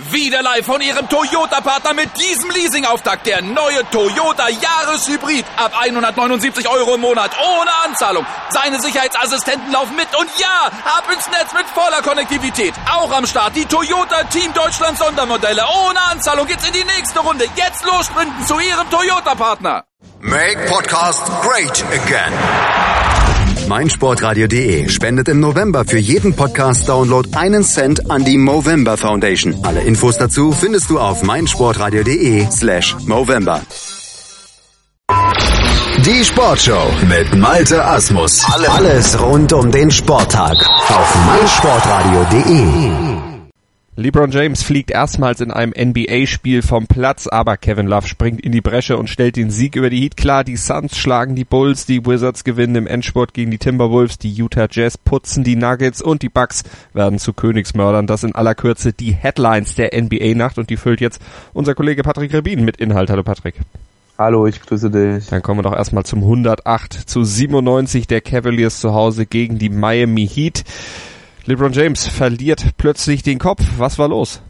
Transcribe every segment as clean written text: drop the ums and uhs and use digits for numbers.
Wieder live von Ihrem Toyota-Partner mit diesem Leasing-Auftakt. Der neue Toyota Jahreshybrid. Ab 179 € im Monat. Ohne Anzahlung. Seine Sicherheitsassistenten laufen mit. Und ja, ab ins Netz mit voller Konnektivität. Auch am Start die Toyota Team Deutschland Sondermodelle. Ohne Anzahlung geht's in die nächste Runde. Jetzt los sprinten zu Ihrem Toyota-Partner. Make Podcast great again. meinsportradio.de spendet im November für jeden Podcast-Download 1 Cent an die Movember Foundation. Alle Infos dazu findest du auf meinsportradio.de/Movember. Die Sportshow mit Malte Asmus. Alles rund um den Sporttag auf meinsportradio.de. LeBron James fliegt erstmals in einem NBA-Spiel vom Platz, aber Kevin Love springt in die Bresche und stellt den Sieg über die Heat klar. Die Suns schlagen die Bulls, die Wizards gewinnen im Endspurt gegen die Timberwolves, die Utah Jazz putzen die Nuggets und die Bucks werden zu Königsmördern. Das in aller Kürze die Headlines der NBA-Nacht und die füllt jetzt unser Kollege Patrick Rebin mit Inhalt. Hallo Patrick. Hallo, ich grüße dich. Dann kommen wir doch erstmal zum 108-97 der Cavaliers zu Hause gegen die Miami Heat. LeBron James verliert plötzlich den Kopf. Was war los?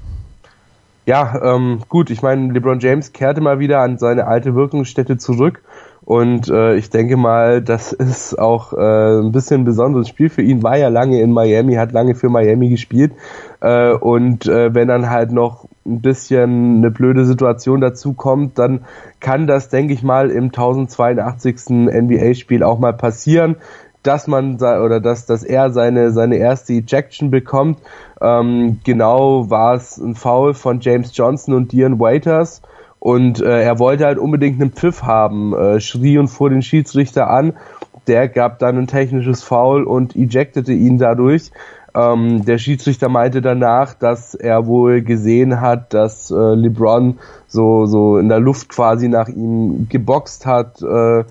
Ja, gut, ich meine, LeBron James kehrte mal wieder an seine alte Wirkungsstätte zurück und ich denke mal, das ist auch ein bisschen ein besonderes Spiel für ihn. War ja lange in Miami, hat lange für Miami gespielt und wenn dann halt noch ein bisschen eine blöde Situation dazu kommt, dann kann das, denke ich mal, im 1082. NBA-Spiel auch mal passieren, dass er seine erste Ejection bekommt. Genau war es ein Foul von James Johnson und Dion Waiters und er wollte halt unbedingt einen Pfiff haben, schrie und fuhr den Schiedsrichter an. Der gab dann ein technisches Foul und ejectete ihn dadurch. Der Schiedsrichter meinte danach, dass er wohl gesehen hat, dass LeBron so in der Luft quasi nach ihm geboxt hat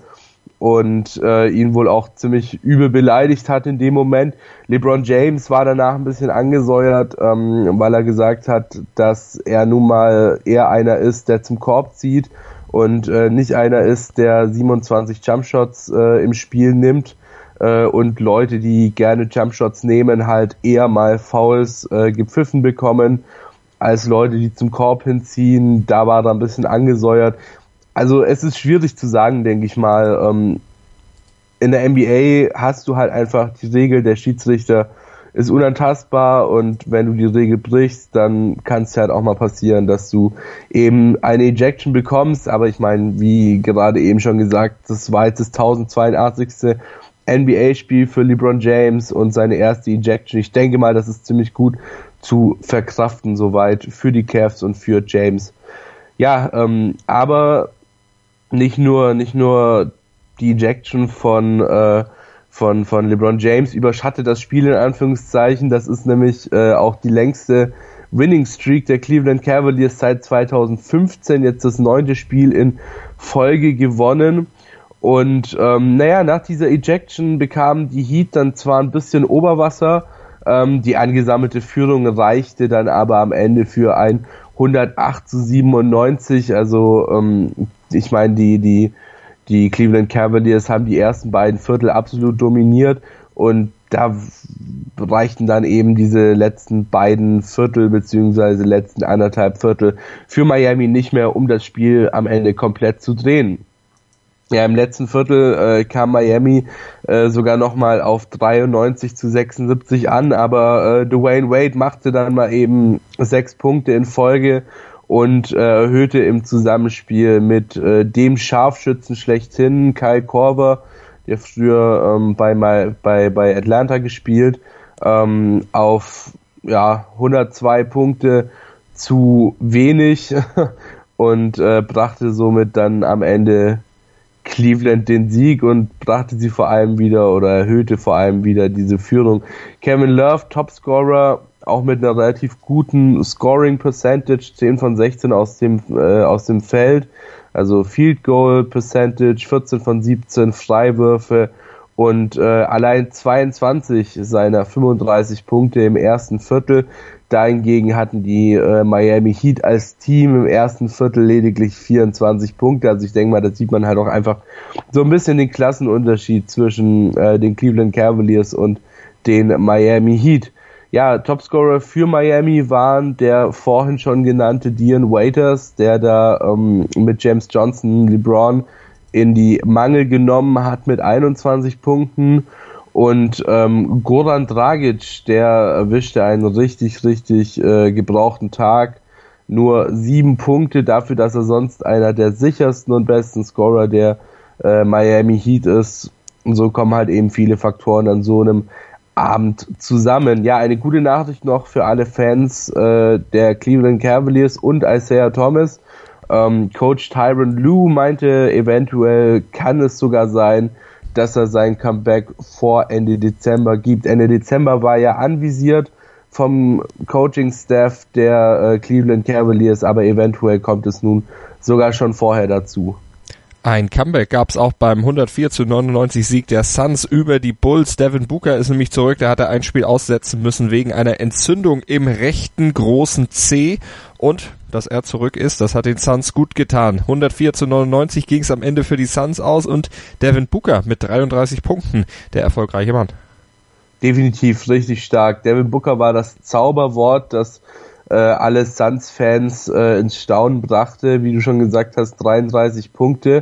und ihn wohl auch ziemlich übel beleidigt hat in dem Moment. LeBron James war danach ein bisschen angesäuert, weil er gesagt hat, dass er nun mal eher einer ist, der zum Korb zieht und nicht einer ist, der 27 Jumpshots im Spiel nimmt und Leute, die gerne Jumpshots nehmen, halt eher mal Fouls gepfiffen bekommen als Leute, die zum Korb hinziehen. Da war er ein bisschen angesäuert. Also es ist schwierig zu sagen, denke ich mal. In der NBA hast du halt einfach die Regel, der Schiedsrichter ist unantastbar und wenn du die Regel brichst, dann kann es halt auch mal passieren, dass du eben eine Ejection bekommst. Aber ich meine, wie gerade eben schon gesagt, das war jetzt das 1082. NBA-Spiel für LeBron James und seine erste Ejection. Ich denke mal, das ist ziemlich gut zu verkraften soweit für die Cavs und für James. Ja, aber nicht nur die Ejection von LeBron James überschattet das Spiel in Anführungszeichen. Das ist nämlich auch die längste Winning Streak der Cleveland Cavaliers seit 2015. Jetzt das 9. Spiel in Folge gewonnen. Und nach dieser Ejection bekamen die Heat dann zwar ein bisschen Oberwasser, die angesammelte Führung reichte dann aber am Ende für ein 108-97. Also ich meine, die Cleveland Cavaliers haben die ersten beiden Viertel absolut dominiert und da reichten dann eben diese letzten beiden Viertel beziehungsweise letzten anderthalb Viertel für Miami nicht mehr, um das Spiel am Ende komplett zu drehen. Ja, im letzten Viertel kam Miami sogar nochmal auf 93-76 an, aber Dwayne Wade machte dann mal eben 6 Punkte in Folge und erhöhte im Zusammenspiel mit dem Scharfschützen schlechthin, Kyle Korver, der früher bei Atlanta gespielt, auf 102 Punkte zu wenig und brachte somit dann am Ende Cleveland den Sieg und brachte sie vor allem wieder oder erhöhte vor allem wieder diese Führung. Kevin Love, Topscorer, auch mit einer relativ guten Scoring Percentage, 10 von 16 aus dem Feld, also Field Goal Percentage, 14 von 17 Freiwürfe und allein 22 seiner 35 Punkte im ersten Viertel. Dahingegen hatten die Miami Heat als Team im ersten Viertel lediglich 24 Punkte. Also ich denke mal, da sieht man halt auch einfach so ein bisschen den Klassenunterschied zwischen den Cleveland Cavaliers und den Miami Heat. Ja, Topscorer für Miami waren der vorhin schon genannte Dion Waiters, der da mit James Johnson, LeBron in die Mangel genommen hat mit 21 Punkten. Und Goran Dragic, der erwischte einen richtig gebrauchten Tag. Nur 7 Punkte dafür, dass er sonst einer der sichersten und besten Scorer der Miami Heat ist. Und so kommen halt eben viele Faktoren an so einem Abend zusammen. Ja, eine gute Nachricht noch für alle Fans der Cleveland Cavaliers und Isaiah Thomas. Coach Tyronn Lue meinte, eventuell kann es sogar sein, dass er sein Comeback vor Ende Dezember gibt. Ende Dezember war ja anvisiert vom Coaching-Staff der Cleveland Cavaliers, aber eventuell kommt es nun sogar schon vorher dazu. Ein Comeback gab es auch beim 104-99 Sieg der Suns über die Bulls. Devin Booker ist nämlich zurück, der hatte ein Spiel aussetzen müssen wegen einer Entzündung im rechten großen C. Und dass er zurück ist, das hat den Suns gut getan. 104-99 ging es am Ende für die Suns aus und Devin Booker mit 33 Punkten, der erfolgreiche Mann. Definitiv richtig stark. Devin Booker war das Zauberwort, das alle Suns-Fans ins Staunen brachte, wie du schon gesagt hast, 33 Punkte.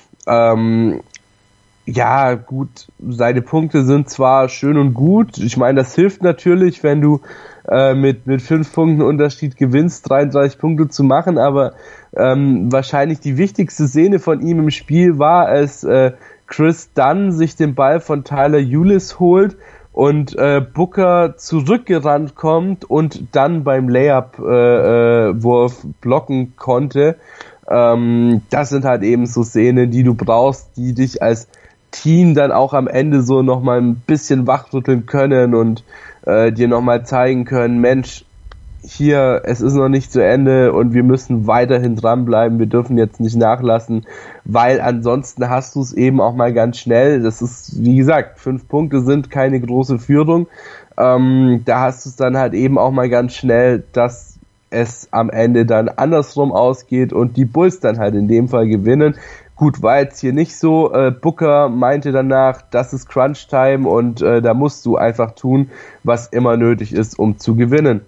Ja, gut, seine Punkte sind zwar schön und gut, ich meine, das hilft natürlich, wenn du mit 5 Punkten Unterschied gewinnst, 33 Punkte zu machen, aber wahrscheinlich die wichtigste Szene von ihm im Spiel war, als Chris Dunn sich den Ball von Tyler Ulis holt und Booker zurückgerannt kommt und dann beim Layup-Wurf blocken konnte. Das sind halt eben so Szenen, die du brauchst, die dich als Team dann auch am Ende so nochmal ein bisschen wachrütteln können und dir nochmal zeigen können, Mensch, hier, es ist noch nicht zu Ende und wir müssen weiterhin dranbleiben, wir dürfen jetzt nicht nachlassen, weil ansonsten hast du es eben auch mal ganz schnell, das ist, wie gesagt, 5 Punkte sind keine große Führung, da hast du es dann halt eben auch mal ganz schnell, dass es am Ende dann andersrum ausgeht und die Bulls dann halt in dem Fall gewinnen. Gut, war jetzt hier nicht so. Booker meinte danach, das ist Crunch-Time und da musst du einfach tun, was immer nötig ist, um zu gewinnen.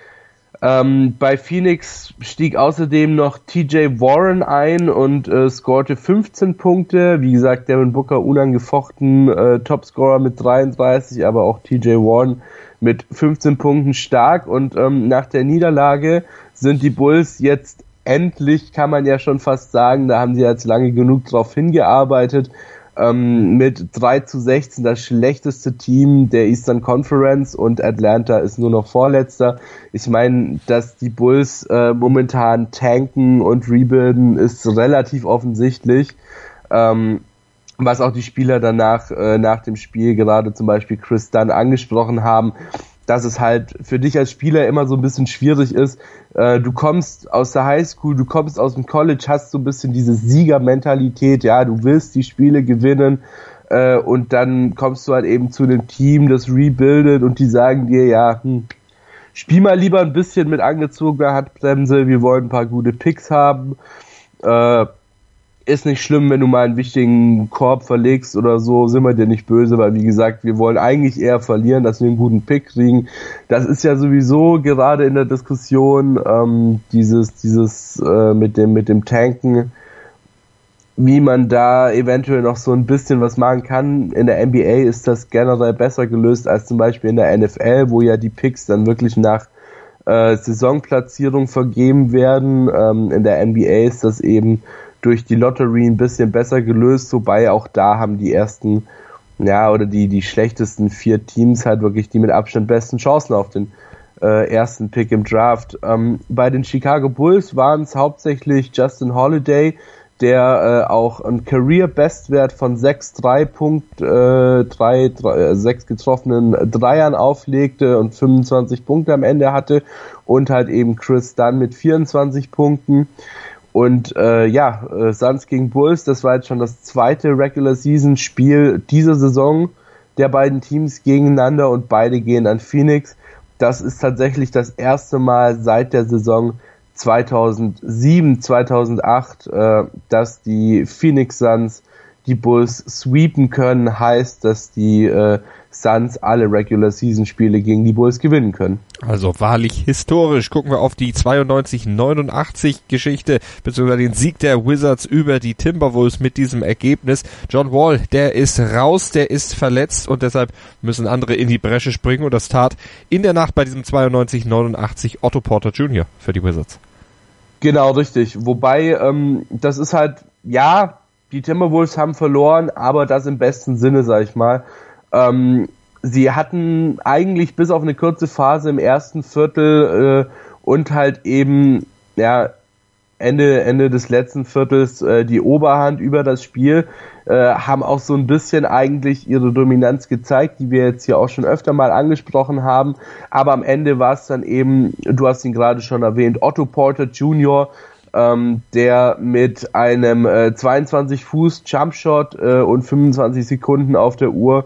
Bei Phoenix stieg außerdem noch TJ Warren ein und scorte 15 Punkte. Wie gesagt, Devin Booker unangefochten Topscorer mit 33, aber auch TJ Warren mit 15 Punkten stark. Und nach der Niederlage sind die Bulls jetzt endlich, kann man ja schon fast sagen, da haben sie jetzt lange genug drauf hingearbeitet, mit 3-16 das schlechteste Team der Eastern Conference und Atlanta ist nur noch Vorletzter. Ich meine, dass die Bulls momentan tanken und rebuilden, ist relativ offensichtlich, was auch die Spieler danach nach dem Spiel, gerade zum Beispiel Chris Dunn, angesprochen haben, dass es halt für dich als Spieler immer so ein bisschen schwierig ist. Du kommst aus der Highschool, du kommst aus dem College, hast so ein bisschen diese Siegermentalität, ja, du willst die Spiele gewinnen und dann kommst du halt eben zu einem Team, das rebuildet und die sagen dir, ja, spiel mal lieber ein bisschen mit angezogener Handbremse, wir wollen ein paar gute Picks haben. Ist nicht schlimm, wenn du mal einen wichtigen Korb verlegst oder so, sind wir dir nicht böse, weil wie gesagt, wir wollen eigentlich eher verlieren, dass wir einen guten Pick kriegen. Das ist ja sowieso gerade in der Diskussion, dieses mit dem Tanken, wie man da eventuell noch so ein bisschen was machen kann. In der NBA ist das generell besser gelöst als zum Beispiel in der NFL, wo ja die Picks dann wirklich nach Saisonplatzierung vergeben werden. In der NBA ist das eben durch die Lottery ein bisschen besser gelöst, wobei auch da haben die ersten, ja, oder die schlechtesten 4 Teams halt wirklich die mit Abstand besten Chancen auf den ersten Pick im Draft. Bei den Chicago Bulls waren es hauptsächlich Justin Holiday, der auch einen Career-Bestwert von 6 getroffenen Dreiern auflegte und 25 Punkte am Ende hatte und halt eben Chris Dunn mit 24 Punkten. Und Suns gegen Bulls, das war jetzt schon das zweite Regular-Season-Spiel dieser Saison der beiden Teams gegeneinander und beide gehen an Phoenix. Das ist tatsächlich das erste Mal seit der Saison 2007, 2008, dass die Phoenix Suns die Bulls sweepen können, heißt, dass die Suns alle Regular-Season-Spiele gegen die Bulls gewinnen können. Also wahrlich historisch. Gucken wir auf die 92-89-Geschichte, beziehungsweise den Sieg der Wizards über die Timberwolves mit diesem Ergebnis. John Wall, der ist raus, der ist verletzt und deshalb müssen andere in die Bresche springen und das tat in der Nacht bei diesem 92-89 Otto Porter Jr. für die Wizards. Genau, richtig. Wobei, das ist halt, ja, die Timberwolves haben verloren, aber das im besten Sinne, sag ich mal. Sie hatten eigentlich bis auf eine kurze Phase im ersten Viertel und halt eben ja Ende des letzten Viertels die Oberhand über das Spiel, haben auch so ein bisschen eigentlich ihre Dominanz gezeigt, die wir jetzt hier auch schon öfter mal angesprochen haben, aber am Ende war es dann eben, du hast ihn gerade schon erwähnt, Otto Porter Jr., der mit einem 22 Fuß Jumpshot und 25 Sekunden auf der Uhr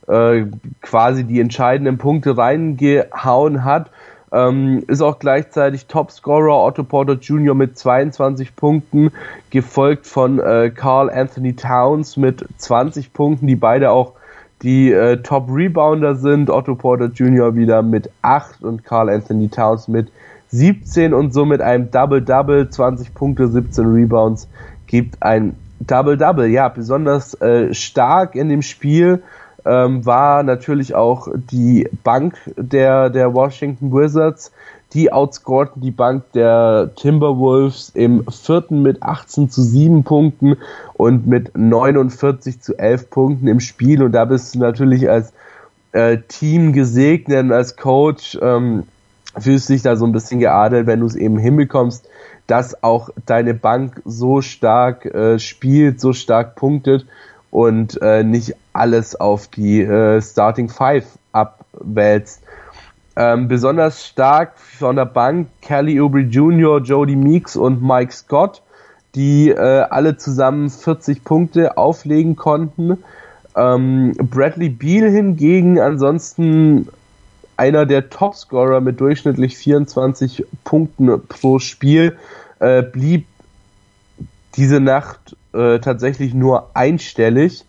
quasi die entscheidenden Punkte reingehauen hat, ist auch gleichzeitig Topscorer Otto Porter Jr. mit 22 Punkten, gefolgt von Karl Anthony Towns mit 20 Punkten, die beide auch die Top-Rebounder sind. Otto Porter Jr. wieder mit 8 und Karl Anthony Towns mit 17 und somit einem Double-Double, 20 Punkte, 17 Rebounds, gibt ein Double-Double. Ja, besonders stark in dem Spiel war natürlich auch die Bank der Washington Wizards. Die outscorten die Bank der Timberwolves im vierten mit 18-7 Punkten und mit 49-11 Punkten im Spiel. Und da bist du natürlich als Team gesegnet und als Coach fühlst dich da so ein bisschen geadelt, wenn du es eben hinbekommst, dass auch deine Bank so stark spielt, so stark punktet und nicht alles auf die Starting Five abwälzt. Besonders stark von der Bank Kelly Oubre Jr., Jody Meeks und Mike Scott, die alle zusammen 40 Punkte auflegen konnten. Bradley Beal hingegen ansonsten einer der Topscorer mit durchschnittlich 24 Punkten pro Spiel, blieb diese Nacht tatsächlich nur einstellig.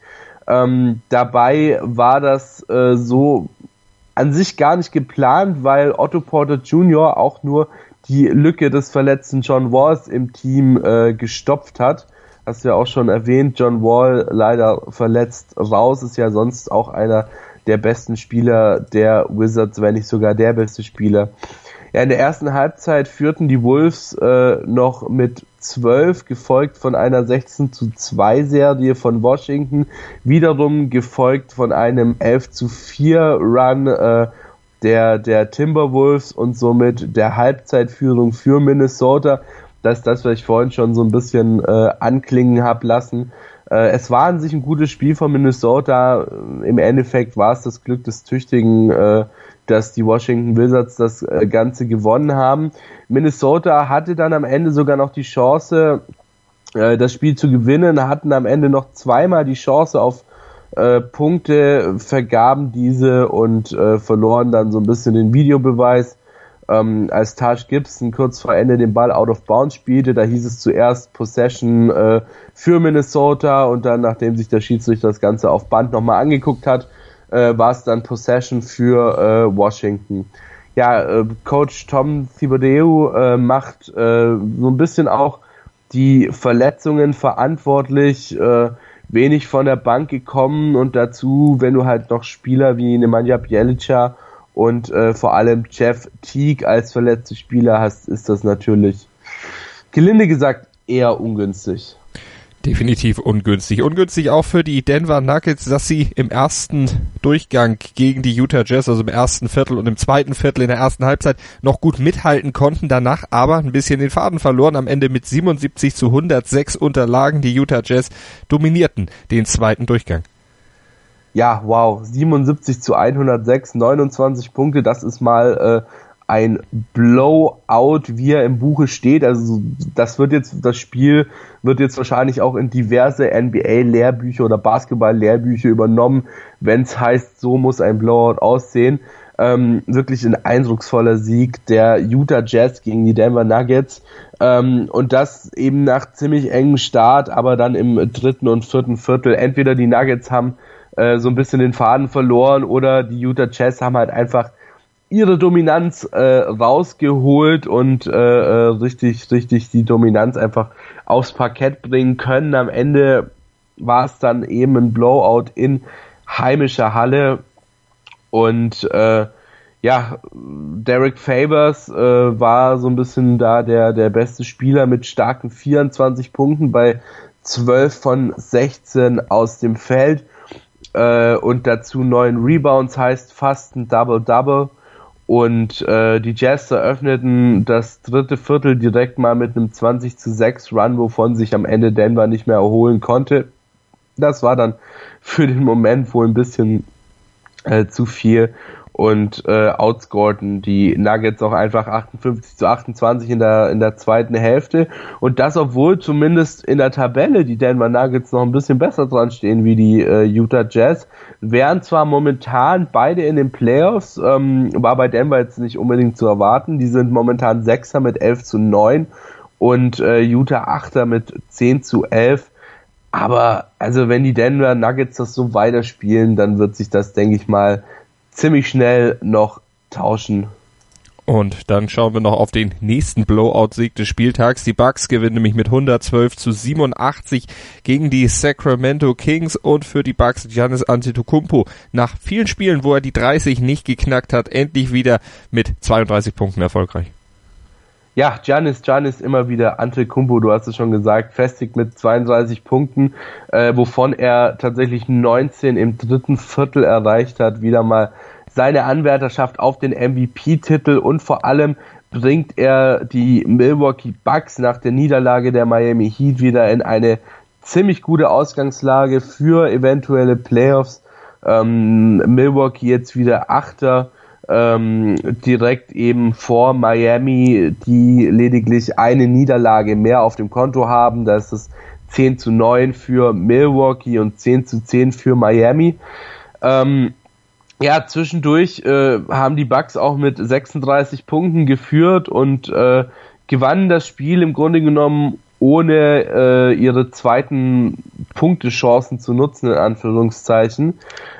Dabei war das so an sich gar nicht geplant, weil Otto Porter Jr. auch nur die Lücke des verletzten John Walls im Team gestopft hat. Hast du ja auch schon erwähnt, John Wall leider verletzt raus, ist ja sonst auch einer der besten Spieler der Wizards, wenn nicht sogar der beste Spieler. Ja, in der ersten Halbzeit führten die Wolves noch mit 12, gefolgt von einer 16-2 Serie von Washington, wiederum gefolgt von einem 11-4 Run der Timberwolves und somit der Halbzeitführung für Minnesota. Das ist das, was ich vorhin schon so ein bisschen anklingen habe lassen. Es war an sich ein gutes Spiel von Minnesota. Im Endeffekt war es das Glück des Tüchtigen, dass die Washington Wizards das Ganze gewonnen haben. Minnesota hatte dann am Ende sogar noch die Chance, das Spiel zu gewinnen, hatten am Ende noch zweimal die Chance auf Punkte, vergaben diese und verloren dann so ein bisschen den Videobeweis. Als Taj Gibson kurz vor Ende den Ball out of bounds spielte, da hieß es zuerst Possession für Minnesota und dann, nachdem sich der Schiedsrichter das Ganze auf Band nochmal angeguckt hat, war es dann Possession für Washington. Ja, Coach Tom Thibodeau macht so ein bisschen auch die Verletzungen verantwortlich, wenig von der Bank gekommen und dazu, wenn du halt noch Spieler wie Nemanja Bjelica und vor allem Jeff Teague als verletzte Spieler hast, ist das natürlich, gelinde gesagt, eher ungünstig. Definitiv ungünstig. Ungünstig auch für die Denver Nuggets, dass sie im ersten Durchgang gegen die Utah Jazz, also im ersten Viertel und im zweiten Viertel in der ersten Halbzeit noch gut mithalten konnten, danach aber ein bisschen den Faden verloren, am Ende mit 77-106 unterlagen. Die Utah Jazz dominierten den zweiten Durchgang. Ja, wow, 77-106, 29 Punkte, das ist mal ein Blowout, wie er im Buche steht. Also das Spiel wird jetzt wahrscheinlich auch in diverse NBA-Lehrbücher oder Basketball-Lehrbücher übernommen, wenn es heißt, so muss ein Blowout aussehen. Wirklich ein eindrucksvoller Sieg der Utah Jazz gegen die Denver Nuggets. Und das eben nach ziemlich engem Start, aber dann im dritten und vierten Viertel. Entweder die Nuggets haben so ein bisschen den Faden verloren, oder die Utah Jazz haben halt einfach ihre Dominanz rausgeholt und richtig die Dominanz einfach aufs Parkett bringen können. Am Ende war es dann eben ein Blowout in heimischer Halle und Derek Favors war so ein bisschen da der beste Spieler mit starken 24 Punkten bei 12 von 16 aus dem Feld und dazu 9 Rebounds, heißt fast ein Double-Double. Und die Jazz eröffneten das dritte Viertel direkt mal mit einem 20-6 Run, wovon sich am Ende Denver nicht mehr erholen konnte. Das war dann für den Moment wohl ein bisschen zu viel und outscorten die Nuggets auch einfach 58-28 in der zweiten Hälfte. Und das, obwohl zumindest in der Tabelle die Denver Nuggets noch ein bisschen besser dran stehen wie die Utah Jazz. Wären zwar momentan beide in den Playoffs, war bei Denver jetzt nicht unbedingt zu erwarten. Die sind momentan Sechster mit 11-9 und Utah Achter mit 10-11. Aber also wenn die Denver Nuggets das so weiterspielen, dann wird sich das, denke ich mal, ziemlich schnell noch tauschen. Und dann schauen wir noch auf den nächsten Blowout-Sieg des Spieltags. Die Bucks gewinnen nämlich mit 112-87 gegen die Sacramento Kings, und für die Bucks Giannis Antetokounmpo nach vielen Spielen, wo er die 30 nicht geknackt hat, endlich wieder mit 32 Punkten erfolgreich. Ja, Giannis immer wieder Antetokounmpo, du hast es schon gesagt, festigt mit 32 Punkten, wovon er tatsächlich 19 im dritten Viertel erreicht hat, wieder mal seine Anwärterschaft auf den MVP-Titel, und vor allem bringt er die Milwaukee Bucks nach der Niederlage der Miami Heat wieder in eine ziemlich gute Ausgangslage für eventuelle Playoffs. Milwaukee jetzt wieder Achter, direkt eben vor Miami, die lediglich eine Niederlage mehr auf dem Konto haben. Da ist es 10-9 für Milwaukee und 10-10 für Miami. Zwischendurch haben die Bucks auch mit 36 Punkten geführt und gewannen das Spiel im Grunde genommen ohne ihre zweiten Punktechancen zu nutzen, in Anführungszeichen.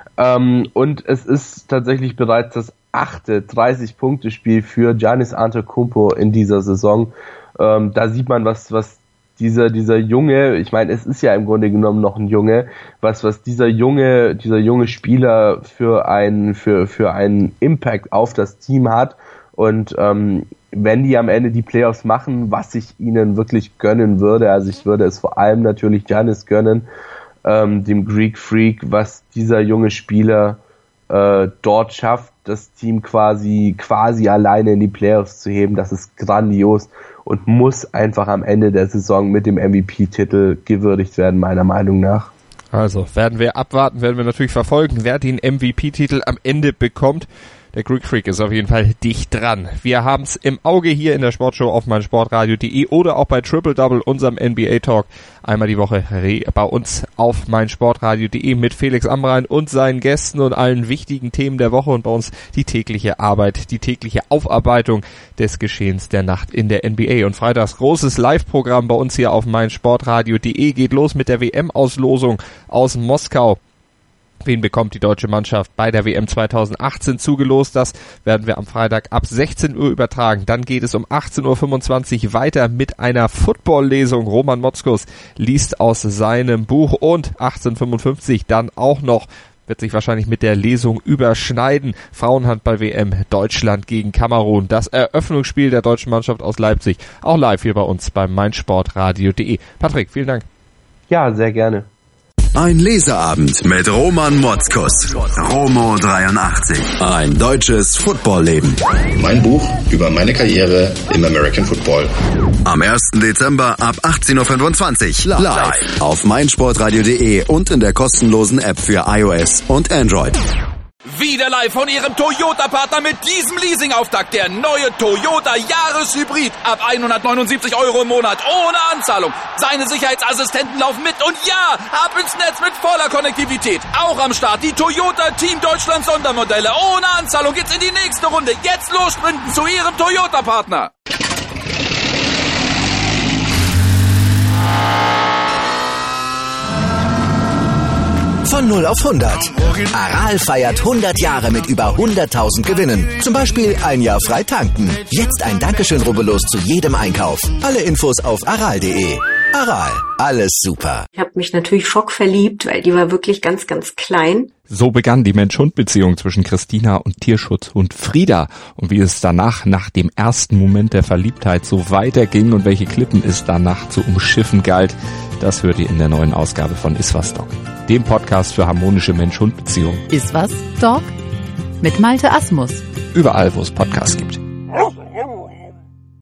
Und es ist tatsächlich bereits das 8. 30-Punkte-Spiel für Giannis Antetokounmpo in dieser Saison. Da sieht man, was dieser Junge, ich meine, es ist ja im Grunde genommen noch ein Junge, was dieser junge Spieler für einen Impact auf das Team hat. Und wenn die am Ende die Playoffs machen, was ich ihnen wirklich gönnen würde, also ich würde es vor allem natürlich Giannis gönnen, dem Greek Freak, was dieser junge Spieler dort schafft, das Team quasi alleine in die Playoffs zu heben, das ist grandios und muss einfach am Ende der Saison mit dem MVP-Titel gewürdigt werden, meiner Meinung nach. Also werden wir abwarten, werden wir natürlich verfolgen, wer den MVP-Titel am Ende bekommt. Der Greek Freak ist auf jeden Fall dicht dran. Wir haben's im Auge hier in der Sportshow auf meinsportradio.de oder auch bei Triple Double, unserem NBA Talk, einmal die Woche bei uns auf meinsportradio.de mit Felix Amrain und seinen Gästen und allen wichtigen Themen der Woche, und bei uns die tägliche Arbeit, die tägliche Aufarbeitung des Geschehens der Nacht in der NBA. Und freitags großes Live-Programm bei uns hier auf meinsportradio.de geht los mit der WM-Auslosung aus Moskau. Wen bekommt die deutsche Mannschaft bei der WM 2018 zugelost? Das werden wir am Freitag ab 16 Uhr übertragen. Dann geht es um 18.25 Uhr weiter mit einer Football-Lesung. Roman Motzkus liest aus seinem Buch, und 18.55 Uhr dann auch noch, wird sich wahrscheinlich mit der Lesung überschneiden, Frauenhandball-WM Deutschland gegen Kamerun. Das Eröffnungsspiel der deutschen Mannschaft aus Leipzig, auch live hier bei uns beim meinsportradio.de. Patrick, vielen Dank. Ja, sehr gerne. Ein Leseabend mit Roman Motzkus. Romo 83. Ein deutsches Footballleben. Mein Buch über meine Karriere im American Football. Am 1. Dezember ab 18.25 Uhr. Live auf meinsportradio.de und in der kostenlosen App für iOS und Android. Wieder live von Ihrem Toyota-Partner mit diesem Leasing-Auftakt. Der neue Toyota Jahreshybrid. Ab 179 € im Monat. Ohne Anzahlung. Seine Sicherheitsassistenten laufen mit. Und ja, ab ins Netz mit voller Konnektivität. Auch am Start die Toyota Team Deutschland Sondermodelle. Ohne Anzahlung geht's in die nächste Runde. Jetzt los sprinten zu Ihrem Toyota-Partner. Von Von 0 auf 100. Aral feiert 100 Jahre mit über 100.000 Gewinnen. Zum Beispiel ein Jahr frei tanken. Jetzt ein Dankeschön, rubbellos zu jedem Einkauf. Alle Infos auf aral.de. Aral, alles super. Ich habe mich natürlich schockverliebt, weil die war wirklich ganz, ganz klein. So begann die Mensch-Hund-Beziehung zwischen Christina und Tierschutzhund Frieda. Und wie es danach, nach dem ersten Moment der Verliebtheit, so weiterging und welche Klippen es danach zu umschiffen galt, das hört ihr in der neuen Ausgabe von Iswas Dog, dem Podcast für harmonische Mensch-Hund-Beziehungen. Iswas Dog? Mit Malte Asmus. Überall, wo es Podcasts gibt.